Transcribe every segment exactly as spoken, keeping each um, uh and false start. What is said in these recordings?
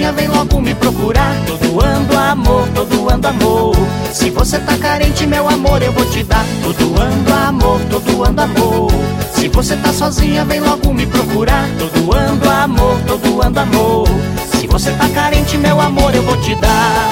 sozinha, vem logo me procurar. Tô doando amor, tô doando amor. Se você tá carente, meu amor, eu vou te dar. Tô doando amor, tô doando amor. Se você tá sozinha, vem logo me procurar. Tô doando amor, tô doando amor. Se você tá carente, meu amor, eu vou te dar.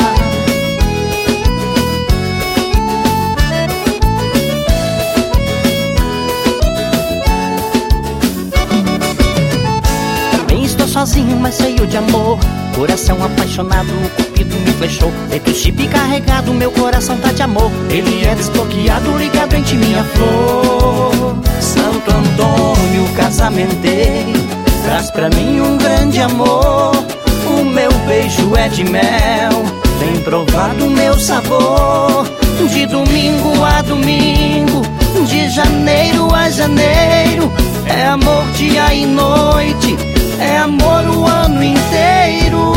Sozinho, mas cheio de amor, coração apaixonado, o cupido me flechou. Feito chip carregado, meu coração tá de amor. Ele é desbloqueado, ligado em ti, minha flor. Santo Antônio, casamenteiro, traz pra mim um grande amor. O meu beijo é de mel, vem provar do meu sabor. De domingo a domingo, de janeiro a janeiro, é amor dia e noite, é amor o ano inteiro.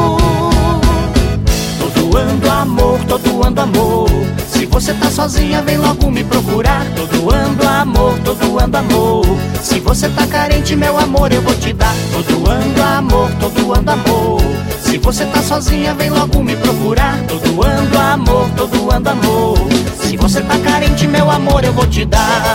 Tô doando amor, tô doando amor. Se você tá sozinha, vem logo me procurar. Tô doando amor, tô doando amor. Se você tá carente, meu amor, eu vou te dar. Tô doando amor, tô doando amor. Se você tá sozinha, vem logo me procurar. Tô doando amor, tô doando amor. Se você tá carente, meu amor, eu vou te dar.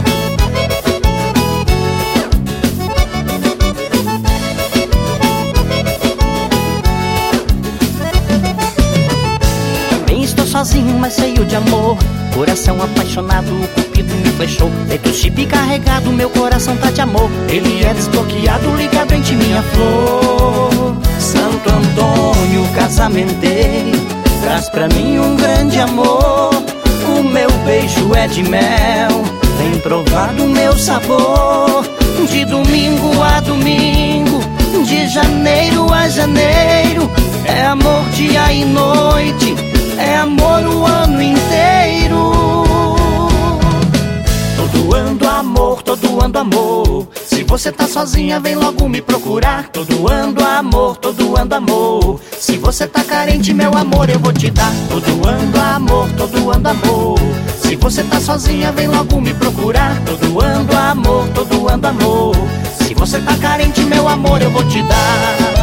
Sozinho, mas cheio de amor, coração apaixonado, o cupido me flechou. Feito chip carregado, meu coração tá de amor. Ele é desbloqueado, ligado em ti, minha flor. Santo Antônio, casamenteiro, traz pra mim um grande amor. O meu beijo é de mel, vem provar do meu sabor. De domingo a domingo, de janeiro a janeiro, é amor dia e noite, é amor o ano inteiro. Tô doando amor, tô doando amor. Se você tá sozinha, vem logo me procurar. Tô doando amor, tô doando amor. Se você tá carente, meu amor, eu vou te dar. Tô doando amor, tô doando amor. Se você tá sozinha, vem logo me procurar. Tô doando amor, tô doando amor. Se você tá carente, meu amor, eu vou te dar.